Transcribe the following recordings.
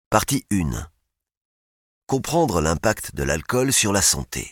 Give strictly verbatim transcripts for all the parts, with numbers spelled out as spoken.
Partie un. Comprendre l'impact de l'alcool sur la santé.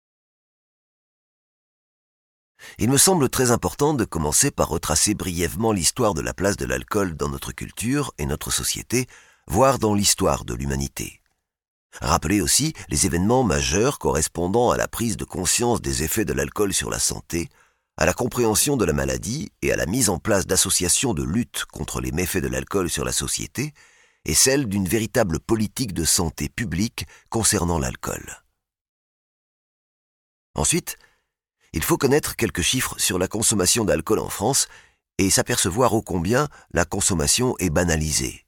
Il me semble très important de commencer par retracer brièvement l'histoire de la place de l'alcool dans notre culture et notre société, voire dans l'histoire de l'humanité. Rappeler aussi les événements majeurs correspondant à la prise de conscience des effets de l'alcool sur la santé, à la compréhension de la maladie et à la mise en place d'associations de lutte contre les méfaits de l'alcool sur la société, et celle d'une véritable politique de santé publique concernant l'alcool. Ensuite, il faut connaître quelques chiffres sur la consommation d'alcool en France et s'apercevoir ô combien la consommation est banalisée.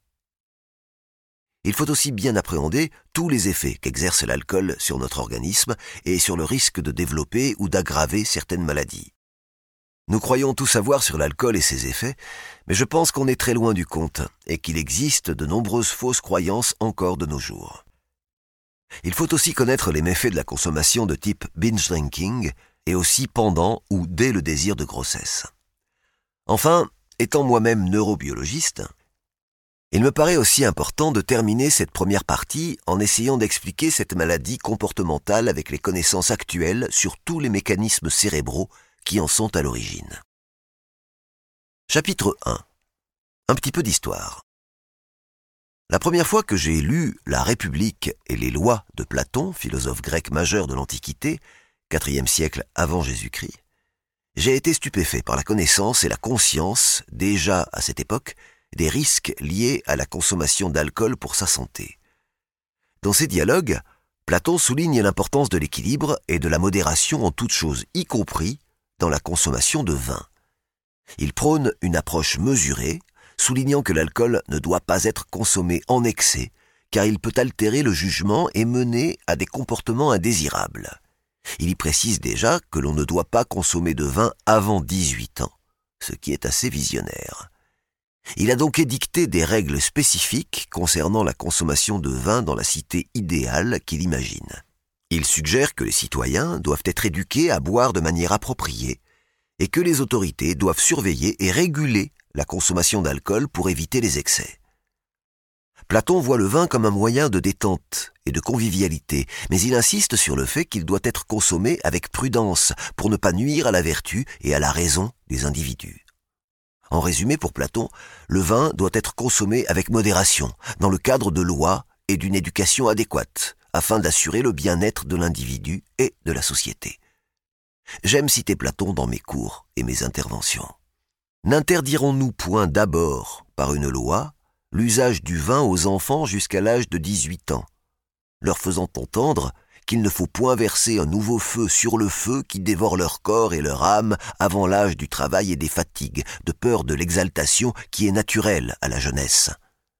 Il faut aussi bien appréhender tous les effets qu'exerce l'alcool sur notre organisme et sur le risque de développer ou d'aggraver certaines maladies. Nous croyons tout savoir sur l'alcool et ses effets, mais je pense qu'on est très loin du compte et qu'il existe de nombreuses fausses croyances encore de nos jours. Il faut aussi connaître les méfaits de la consommation de type binge drinking et aussi pendant ou dès le désir de grossesse. Enfin, étant moi-même neurobiologiste, il me paraît aussi important de terminer cette première partie en essayant d'expliquer cette maladie comportementale avec les connaissances actuelles sur tous les mécanismes cérébraux qui en sont à l'origine. Chapitre un. Un petit peu d'histoire. La première fois que j'ai lu La République et les lois de Platon, philosophe grec majeur de l'Antiquité, quatrième siècle avant Jésus-Christ, j'ai été stupéfait par la connaissance et la conscience, déjà à cette époque, des risques liés à la consommation d'alcool pour sa santé. Dans ces dialogues, Platon souligne l'importance de l'équilibre et de la modération en toutes choses, y compris dans la consommation de vin. Il prône une approche mesurée, soulignant que l'alcool ne doit pas être consommé en excès, car il peut altérer le jugement et mener à des comportements indésirables. Il y précise déjà que l'on ne doit pas consommer de vin avant dix-huit ans, ce qui est assez visionnaire. Il a donc édicté des règles spécifiques concernant la consommation de vin dans la cité idéale qu'il imagine. Il suggère que les citoyens doivent être éduqués à boire de manière appropriée et que les autorités doivent surveiller et réguler la consommation d'alcool pour éviter les excès. Platon voit le vin comme un moyen de détente et de convivialité, mais il insiste sur le fait qu'il doit être consommé avec prudence pour ne pas nuire à la vertu et à la raison des individus. En résumé, pour Platon, le vin doit être consommé avec modération, dans le cadre de lois et d'une éducation adéquate, afin d'assurer le bien-être de l'individu et de la société. J'aime citer Platon dans mes cours et mes interventions. N'interdirons-nous point d'abord, par une loi, l'usage du vin aux enfants jusqu'à l'âge de dix-huit ans, leur faisant entendre qu'il ne faut point verser un nouveau feu sur le feu qui dévore leur corps et leur âme avant l'âge du travail et des fatigues, de peur de l'exaltation qui est naturelle à la jeunesse.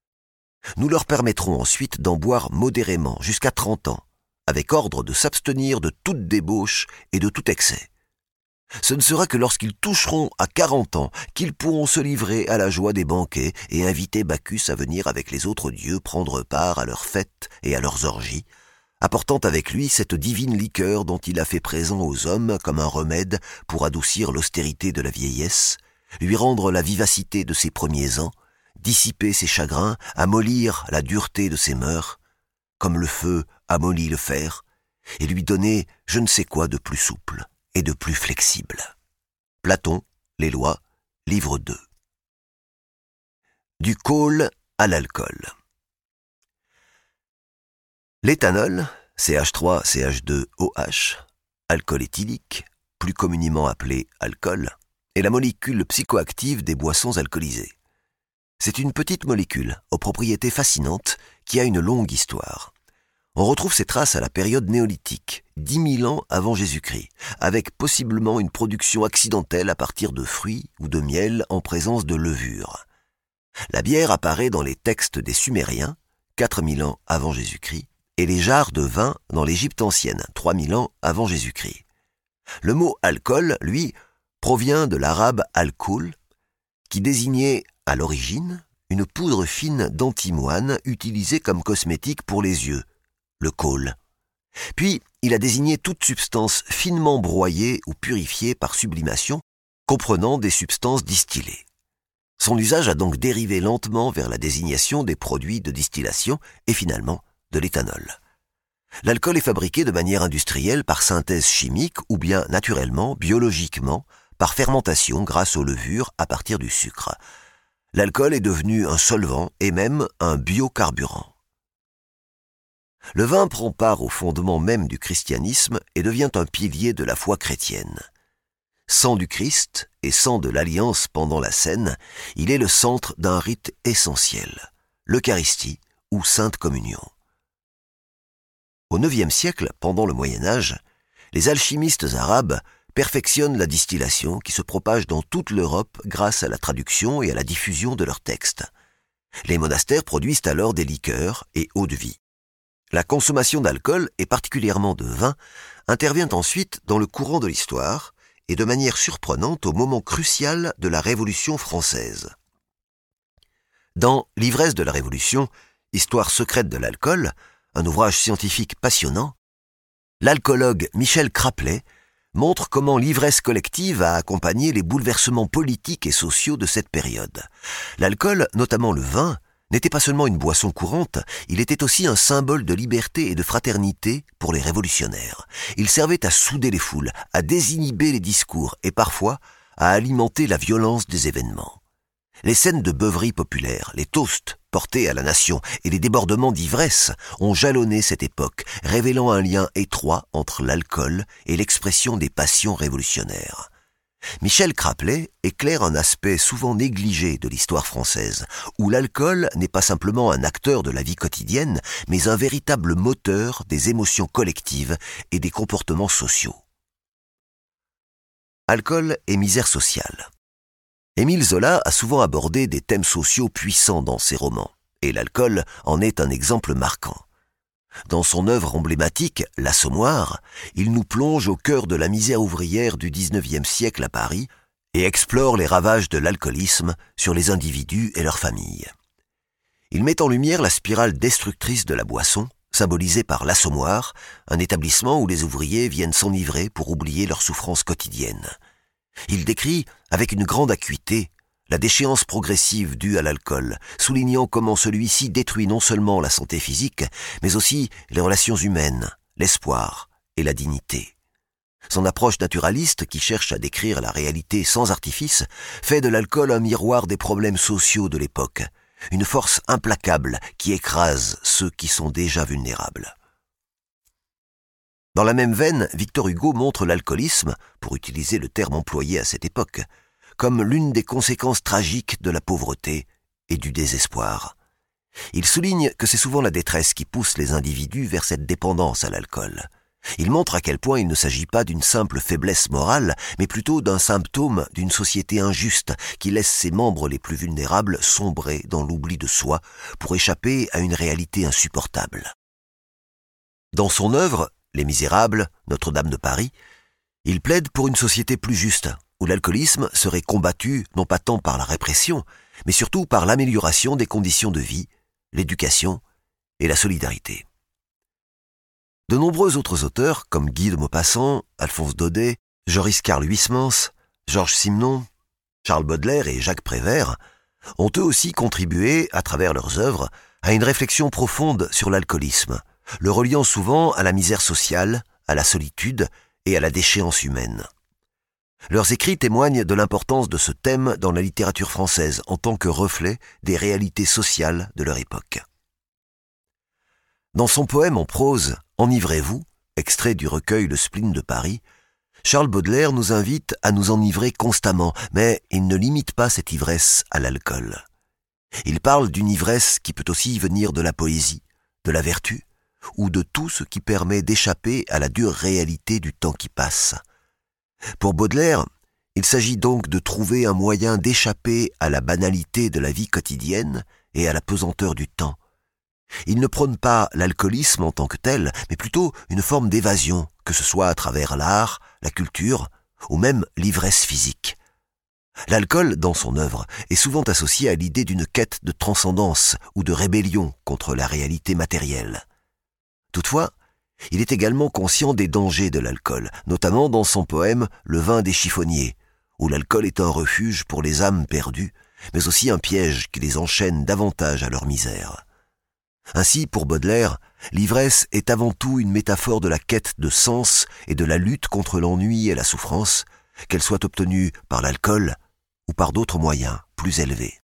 Nous leur permettrons ensuite d'en boire modérément jusqu'à trente ans, avec ordre de s'abstenir de toute débauche et de tout excès. Ce ne sera que lorsqu'ils toucheront à quarante ans qu'ils pourront se livrer à la joie des banquets et inviter Bacchus à venir avec les autres dieux prendre part à leurs fêtes et à leurs orgies, apportant avec lui cette divine liqueur dont il a fait présent aux hommes comme un remède pour adoucir l'austérité de la vieillesse, lui rendre la vivacité de ses premiers ans, dissiper ses chagrins, amollir la dureté de ses mœurs, comme le feu amollit le fer, et lui donner je ne sais quoi de plus souple et de plus flexible. Platon, Les Lois, livre deux. Du col à l'alcool. L'éthanol, C H trois C H deux O H, alcool éthylique, plus communément appelé alcool, est la molécule psychoactive des boissons alcoolisées. C'est une petite molécule aux propriétés fascinantes qui a une longue histoire. On retrouve ses traces à la période néolithique, dix mille ans avant Jésus-Christ, avec possiblement une production accidentelle à partir de fruits ou de miel en présence de levure. La bière apparaît dans les textes des Sumériens, quatre mille ans avant Jésus-Christ, et les jarres de vin dans l'Égypte ancienne, trois mille ans avant Jésus-Christ. Le mot alcool, lui, provient de l'arabe alcool, qui désignait à l'origine une poudre fine d'antimoine utilisée comme cosmétique pour les yeux, le khol. Puis, il a désigné toute substance finement broyée ou purifiée par sublimation, comprenant des substances distillées. Son usage a donc dérivé lentement vers la désignation des produits de distillation et finalement de l'éthanol. L'alcool est fabriqué de manière industrielle par synthèse chimique ou bien naturellement, biologiquement, par fermentation grâce aux levures à partir du sucre. L'alcool est devenu un solvant et même un biocarburant. Le vin prend part au fondement même du christianisme et devient un pilier de la foi chrétienne. Sang du Christ et sang de l'Alliance pendant la scène, il est le centre d'un rite essentiel, l'Eucharistie ou Sainte Communion. Au neuvième siècle, pendant le Moyen Âge, les alchimistes arabes perfectionnent la distillation qui se propage dans toute l'Europe grâce à la traduction et à la diffusion de leurs textes. Les monastères produisent alors des liqueurs et eau-de-vie. La consommation d'alcool, et particulièrement de vin, intervient ensuite dans le courant de l'histoire et de manière surprenante au moment crucial de la Révolution française. Dans L'ivresse de la Révolution, histoire secrète de l'alcool, un ouvrage scientifique passionnant, l'alcoologue Michel Craplet montre comment l'ivresse collective a accompagné les bouleversements politiques et sociaux de cette période. L'alcool, notamment le vin, n'était pas seulement une boisson courante, il était aussi un symbole de liberté et de fraternité pour les révolutionnaires. Il servait à souder les foules, à désinhiber les discours et parfois à alimenter la violence des événements. Les scènes de beuverie populaire, les toasts portés à la nation et les débordements d'ivresse ont jalonné cette époque, révélant un lien étroit entre l'alcool et l'expression des passions révolutionnaires. Michel Craplet éclaire un aspect souvent négligé de l'histoire française, où l'alcool n'est pas simplement un acteur de la vie quotidienne, mais un véritable moteur des émotions collectives et des comportements sociaux. Alcool et misère sociale. Émile Zola a souvent abordé des thèmes sociaux puissants dans ses romans, et l'alcool en est un exemple marquant. Dans son œuvre emblématique, L'Assommoir, il nous plonge au cœur de la misère ouvrière du dix-neuvième siècle à Paris et explore les ravages de l'alcoolisme sur les individus et leurs familles. Il met en lumière la spirale destructrice de la boisson, symbolisée par l'Assommoir, un établissement où les ouvriers viennent s'enivrer pour oublier leurs souffrances quotidiennes. Il décrit, avec une grande acuité, la déchéance progressive due à l'alcool, soulignant comment celui-ci détruit non seulement la santé physique, mais aussi les relations humaines, l'espoir et la dignité. Son approche naturaliste, qui cherche à décrire la réalité sans artifice, fait de l'alcool un miroir des problèmes sociaux de l'époque, une force implacable qui écrase ceux qui sont déjà vulnérables. Dans la même veine, Victor Hugo montre l'alcoolisme, pour utiliser le terme employé à cette époque, comme l'une des conséquences tragiques de la pauvreté et du désespoir. Il souligne que c'est souvent la détresse qui pousse les individus vers cette dépendance à l'alcool. Il montre à quel point il ne s'agit pas d'une simple faiblesse morale, mais plutôt d'un symptôme d'une société injuste qui laisse ses membres les plus vulnérables sombrer dans l'oubli de soi pour échapper à une réalité insupportable. Dans son œuvre, Les Misérables, Notre-Dame de Paris, il plaide pour une société plus juste, où l'alcoolisme serait combattu non pas tant par la répression, mais surtout par l'amélioration des conditions de vie, l'éducation et la solidarité. De nombreux autres auteurs, comme Guy de Maupassant, Alphonse Daudet, Joris Karl Huysmans, Georges Simenon, Charles Baudelaire et Jacques Prévert, ont eux aussi contribué, à travers leurs œuvres, à une réflexion profonde sur l'alcoolisme, le reliant souvent à la misère sociale, à la solitude et à la déchéance humaine. Leurs écrits témoignent de l'importance de ce thème dans la littérature française en tant que reflet des réalités sociales de leur époque. Dans son poème en prose « Enivrez-vous », extrait du recueil Le spleen de Paris, Charles Baudelaire nous invite à nous enivrer constamment, mais il ne limite pas cette ivresse à l'alcool. Il parle d'une ivresse qui peut aussi venir de la poésie, de la vertu, ou de tout ce qui permet d'échapper à la dure réalité du temps qui passe. Pour Baudelaire, il s'agit donc de trouver un moyen d'échapper à la banalité de la vie quotidienne et à la pesanteur du temps. Il ne prône pas l'alcoolisme en tant que tel, mais plutôt une forme d'évasion, que ce soit à travers l'art, la culture, ou même l'ivresse physique. L'alcool, dans son œuvre, est souvent associé à l'idée d'une quête de transcendance ou de rébellion contre la réalité matérielle. Toutefois, il est également conscient des dangers de l'alcool, notamment dans son poème « Le vin des chiffonniers », où l'alcool est un refuge pour les âmes perdues, mais aussi un piège qui les enchaîne davantage à leur misère. Ainsi, pour Baudelaire, l'ivresse est avant tout une métaphore de la quête de sens et de la lutte contre l'ennui et la souffrance, qu'elle soit obtenue par l'alcool ou par d'autres moyens plus élevés.